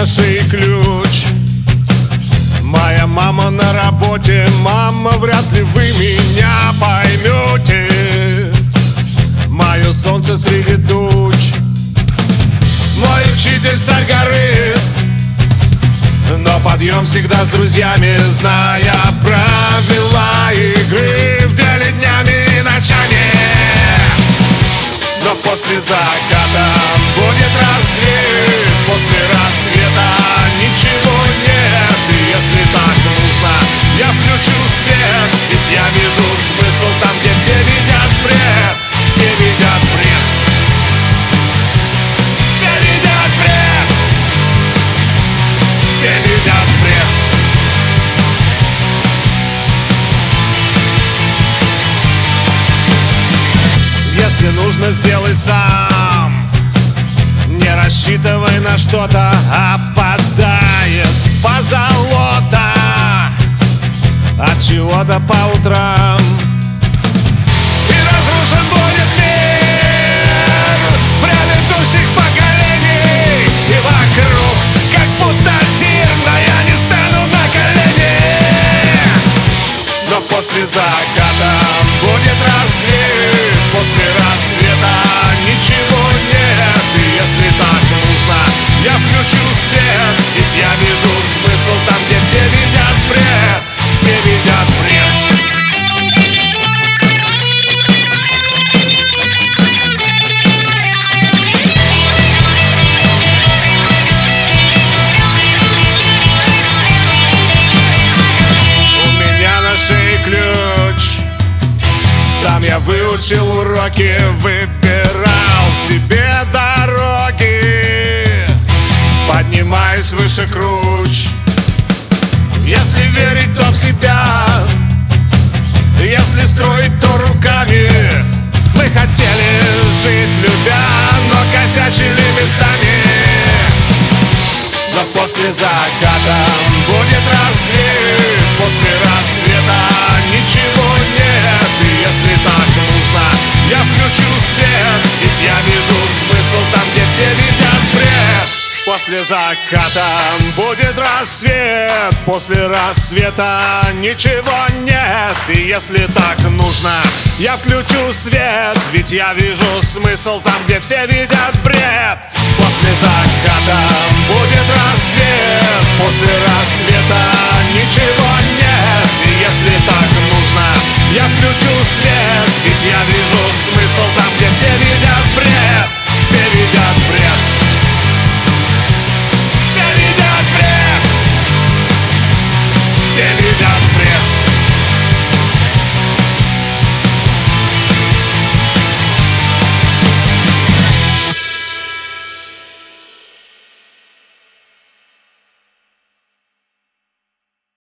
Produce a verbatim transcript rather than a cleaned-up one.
на шее ключ. Моя мама на работе, мама, вряд ли вы меня поймете. Мое солнце среди туч, мой учитель царь горы. Но подъем всегда с друзьями, зная правила игры в деле днями и ночами. Но после заката будет рассвет, после рассвета ничего нет. И если так нужно, я включу свет, ведь я вижу смысл там, где все видят бред. Все видят бред. Все видят бред. Все видят бред. Если нужно, сделай сам. Не рассчитывай на что-то, опадает позолота от чего-то по утрам. И разрушен будет мир предыдущих поколений. И вокруг, как будто тир, но я не стану на колени. Но после заката будет рассвет, после рассвета ничего нет. И если так нужно, я включу свет, ведь я вижу смысл там, где все видят бред. Все видят бред. У меня на шее ключ. Сам я выучил уроки, выбирал себе дороги, поднимаясь выше круч. Если верить, то в себя, если строить, то руками. Мы хотели жить, любя, но косячили местами. Но после заката будет рассвет, после рассвета ничего нет. И если так нужно, я включу свет, ведь я вижу смысл там, где все видят бред. После заката будет рассвет, после рассвета ничего нет. И если так нужно, я включу свет, ведь я вижу смысл там, где все видят бред. После заката будет рассвет, после рассвета ничего нет. И если так нужно, я включу свет, ведь я вижу смысл